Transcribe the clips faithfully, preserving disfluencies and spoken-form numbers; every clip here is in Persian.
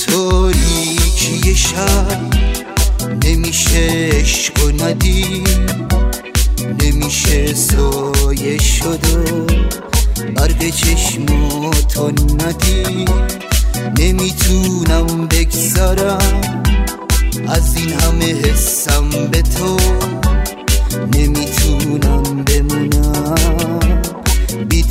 تاریکی شب نمیشه عشق و ندید، نمیشه سایه شد و برق چشماتو ندید. نمیتونم بگذارم از این همه حسم به تو، نمیتونم بمونم بی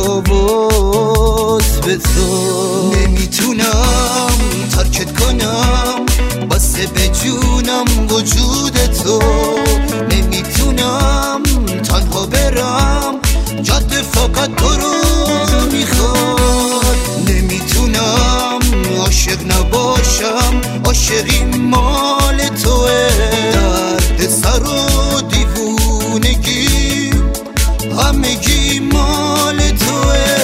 تفاوت به تو. نمیتونم ترکت کنم واسه به جونم وجود تو، نمیتونم تنها برم جاده فقط تو رو میخواد. نمیتونم عاشق نباشم، عاشقی مال توه. درد سر و دیوونگی همگی مال توه.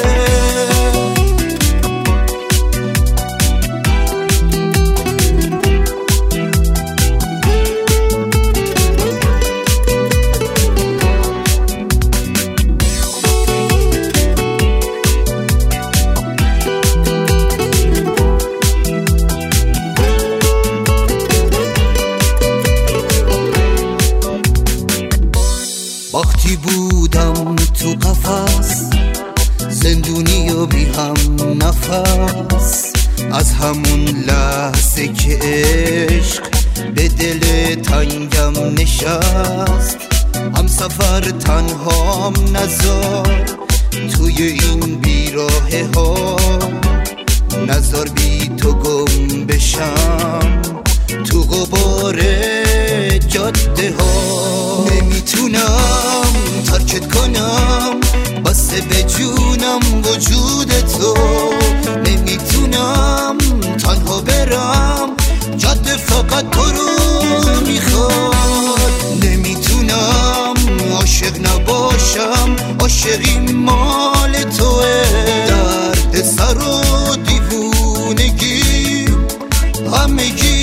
وقتی بودم تو قفس زندونی و بی هم نفس، از همون لحظه که عشق به دل تنگم نشست، هم سفر تنهام نزار توی این بیراه ها، نزار بی تو گم بشم تو غبار جاده ها. نمیتونم ترکت کنم واسه به جونم وجود تو، نمیتونم تنها برم جاده فقط تو رو میخواد. نمیتونم عاشق نباشم، عاشقی مال توه. درد سر و دیوونگی همگی